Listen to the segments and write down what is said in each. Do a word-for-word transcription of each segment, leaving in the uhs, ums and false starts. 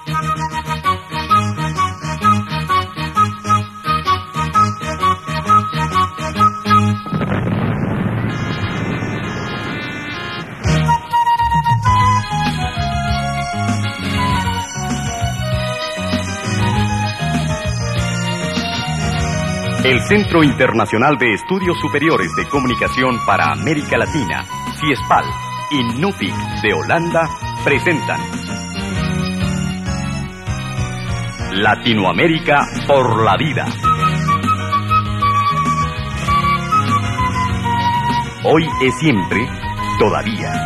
El Centro Internacional de Estudios Superiores de Comunicación para América Latina, CIESPAL, y NUFIC de Holanda presentan Latinoamérica por la vida. Hoy es siempre, todavía.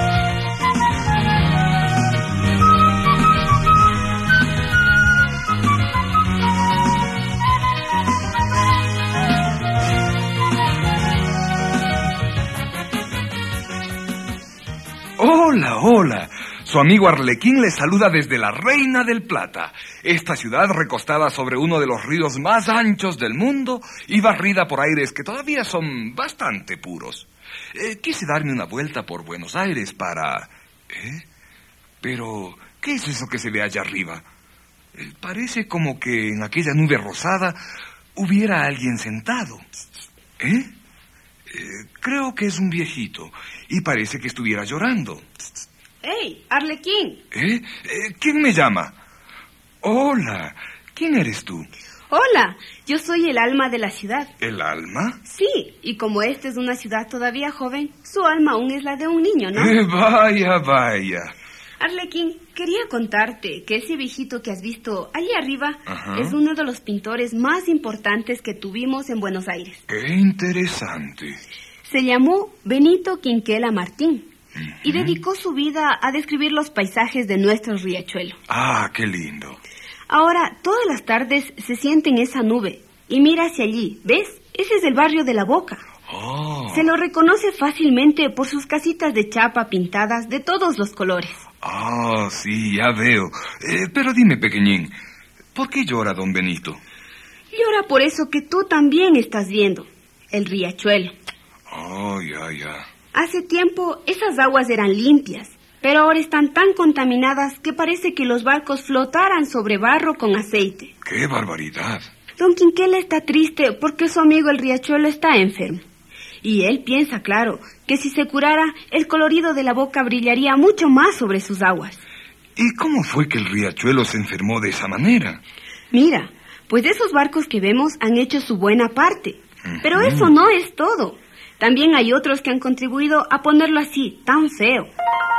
Hola, hola. Su amigo Arlequín le saluda desde la Reina del Plata, esta ciudad recostada sobre uno de los ríos más anchos del mundo y barrida por aires que todavía son bastante puros. Eh, quise darme una vuelta por Buenos Aires para... ¿Eh? Pero, ¿qué es eso que se ve allá arriba? Eh, parece como que en aquella nube rosada hubiera alguien sentado. ¿Eh? Eh, creo que es un viejito y parece que estuviera llorando. ¡Hey, Arlequín! ¿Eh? ¿Eh? ¿Quién me llama? Hola, ¿quién eres tú? Hola, yo soy el alma de la ciudad. ¿El alma? Sí, y como esta es una ciudad todavía joven, su alma aún es la de un niño, ¿no? Eh, vaya, vaya. Arlequín, quería contarte que ese viejito que has visto allí arriba Ajá. es uno de los pintores más importantes que tuvimos en Buenos Aires. ¡Qué interesante! Se llamó Benito Quinquela Martín Uh-huh. y dedicó su vida a describir los paisajes de nuestro riachuelo. Ah, qué lindo. Ahora, todas las tardes se siente en esa nube y mira hacia allí. ¿Ves? Ese es el barrio de La Boca. Oh. Se lo reconoce fácilmente por sus casitas de chapa pintadas de todos los colores. Ah, sí, ya veo. Eh, pero dime, pequeñín, ¿por qué llora don Benito? Llora por eso que tú también estás viendo, el riachuelo. Oh, ya, ya. Hace tiempo esas aguas eran limpias, pero ahora están tan contaminadas que parece que los barcos flotaran sobre barro con aceite. ¡Qué barbaridad! Don Quinquela está triste porque su amigo el riachuelo está enfermo. Y él piensa, claro, que si se curara, el colorido de La Boca brillaría mucho más sobre sus aguas. ¿Y cómo fue que el riachuelo se enfermó de esa manera? Mira, pues esos barcos que vemos han hecho su buena parte. Uh-huh. Pero eso no es todo. También hay otros que han contribuido a ponerlo así, tan feo.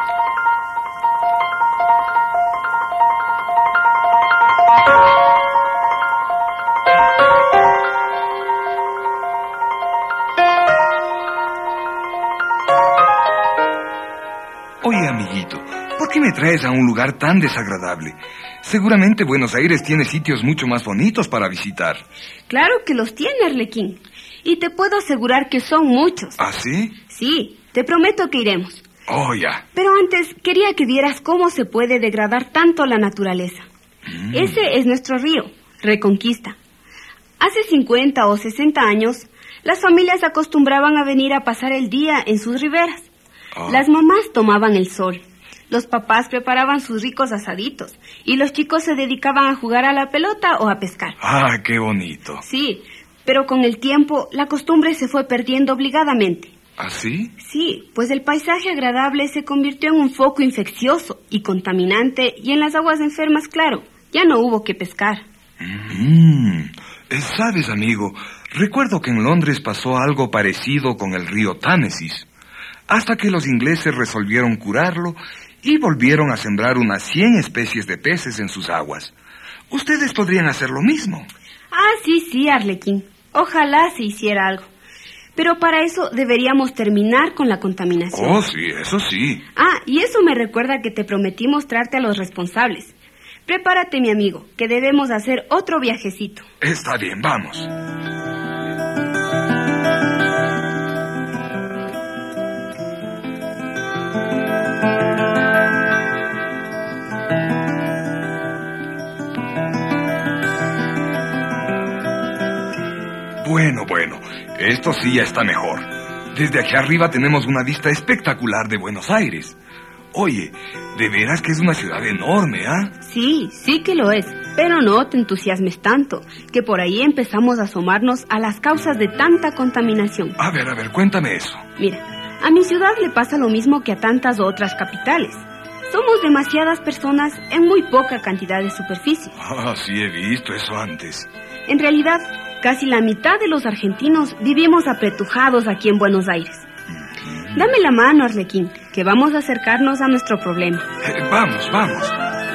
Oye, amiguito, ¿por qué me traes a un lugar tan desagradable? Seguramente Buenos Aires tiene sitios mucho más bonitos para visitar. Claro que los tiene, Arlequín. Y te puedo asegurar que son muchos. ¿Ah, sí? Sí, te prometo que iremos. Oh, ya. Pero antes quería que vieras cómo se puede degradar tanto la naturaleza. Mm. Ese es nuestro río, Reconquista. Hace cincuenta o sesenta años, las familias acostumbraban a venir a pasar el día en sus riberas. Oh. Las mamás tomaban el sol, los papás preparaban sus ricos asaditos y los chicos se dedicaban a jugar a la pelota o a pescar. ¡Ah, qué bonito! Sí, pero con el tiempo la costumbre se fue perdiendo obligadamente. ¿Ah, sí? Sí, pues el paisaje agradable se convirtió en un foco infeccioso y contaminante y en las aguas enfermas, claro, ya no hubo que pescar. Mm, ¿Sabes, amigo? Recuerdo que en Londres pasó algo parecido con el río Támesis, hasta que los ingleses resolvieron curarlo y volvieron a sembrar unas cien especies de peces en sus aguas. Ustedes podrían hacer lo mismo. Ah, sí, sí, Arlequín. Ojalá se hiciera algo. Pero para eso deberíamos terminar con la contaminación. Oh, sí, eso sí. Ah, y eso me recuerda que te prometí mostrarte a los responsables. Prepárate, mi amigo, que debemos hacer otro viajecito. Está bien, vamos. Bueno, bueno, esto sí ya está mejor. Desde aquí arriba tenemos una vista espectacular de Buenos Aires. Oye, de veras que es una ciudad enorme, ¿ah? ¿eh? Sí, sí que lo es. Pero no te entusiasmes tanto, que por ahí empezamos a asomarnos a las causas de tanta contaminación. A ver, a ver, cuéntame eso. Mira, a mi ciudad le pasa lo mismo que a tantas otras capitales. Somos demasiadas personas en muy poca cantidad de superficie. Ah, sí he visto eso antes. En realidad, casi la mitad de los argentinos vivimos apretujados aquí en Buenos Aires. Mm-hmm. Dame la mano, Arlequín, que vamos a acercarnos a nuestro problema. Eh, vamos, vamos.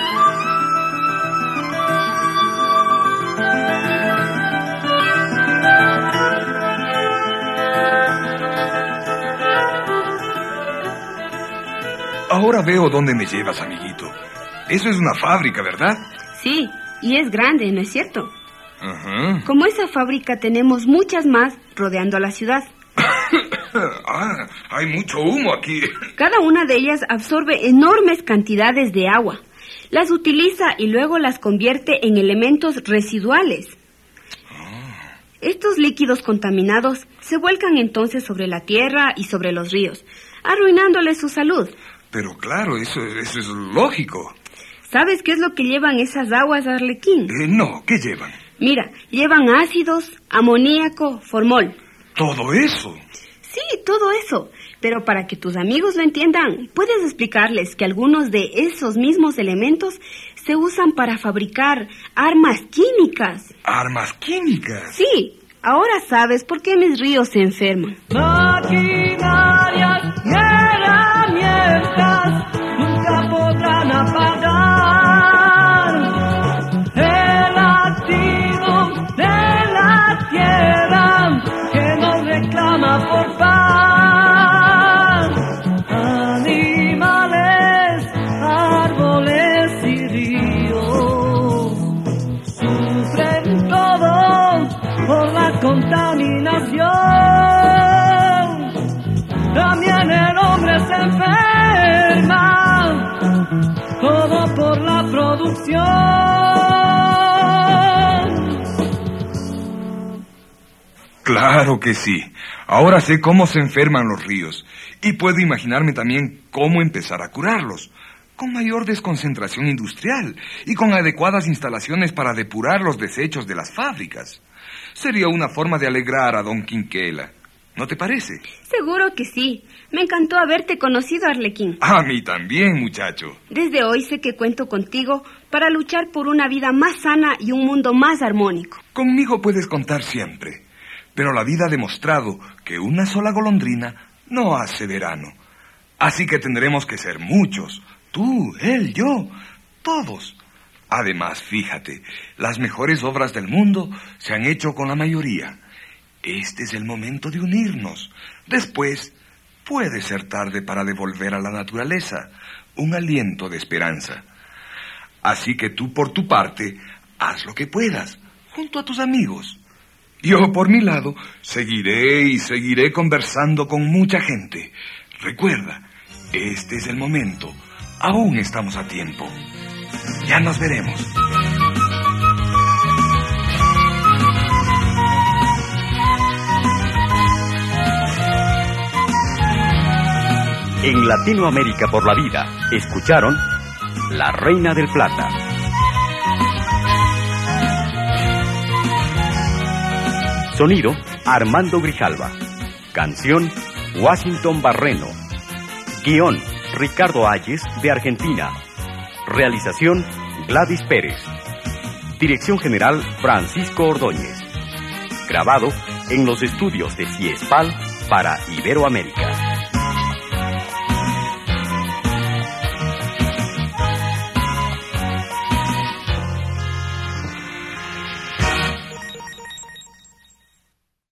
Ahora veo dónde me llevas, amiguito. Eso es una fábrica, ¿verdad? Sí, y es grande, ¿no es cierto? Ajá. Como esa fábrica tenemos muchas más rodeando a la ciudad. Ah, hay mucho humo aquí. Cada una de ellas absorbe enormes cantidades de agua. Las utiliza y luego las convierte en elementos residuales. Ah. Estos líquidos contaminados se vuelcan entonces sobre la tierra y sobre los ríos, arruinándoles su salud. Pero claro, eso, eso es lógico. ¿Sabes qué es lo que llevan esas aguas, Arlequín? Eh, no, ¿qué llevan? Mira, llevan ácidos, amoníaco, formol. ¿Todo eso? Sí, todo eso. Pero para que tus amigos lo entiendan, puedes explicarles que algunos de esos mismos elementos se usan para fabricar armas químicas. ¿Armas químicas? Sí, ahora sabes por qué mis ríos se enferman. Maquinarias y herramientas nunca podrán apagar el latido de la tierra que nos reclama por paz. Animales, árboles y ríos sufren todo por la contaminación. También el hombre se enferma, todo por la producción. Claro que sí. Ahora sé cómo se enferman los ríos y puedo imaginarme también cómo empezar a curarlos, con mayor desconcentración industrial y con adecuadas instalaciones para depurar los desechos de las fábricas. Sería una forma de alegrar a don Quinquela. ¿No te parece? Seguro que sí. Me encantó haberte conocido, Arlequín. A mí también, muchacho. Desde hoy sé que cuento contigo para luchar por una vida más sana y un mundo más armónico. Conmigo puedes contar siempre. Pero la vida ha demostrado que una sola golondrina no hace verano. Así que tendremos que ser muchos. Tú, él, yo, todos. Además, fíjate, las mejores obras del mundo se han hecho con la mayoría. Este es el momento de unirnos. Después, puede ser tarde para devolver a la naturaleza un aliento de esperanza. Así que tú, por tu parte, haz lo que puedas, junto a tus amigos. Yo, por mi lado, seguiré y seguiré conversando con mucha gente. Recuerda, este es el momento. Aún estamos a tiempo. Ya nos veremos. En Latinoamérica por la Vida, escucharon La Reina del Plata. Sonido, Armando Grijalva. Canción, Washington Barreno. Guión, Ricardo Ayes, de Argentina. Realización, Gladys Pérez. Dirección General, Francisco Ordóñez. Grabado en los estudios de Ciespal para Iberoamérica.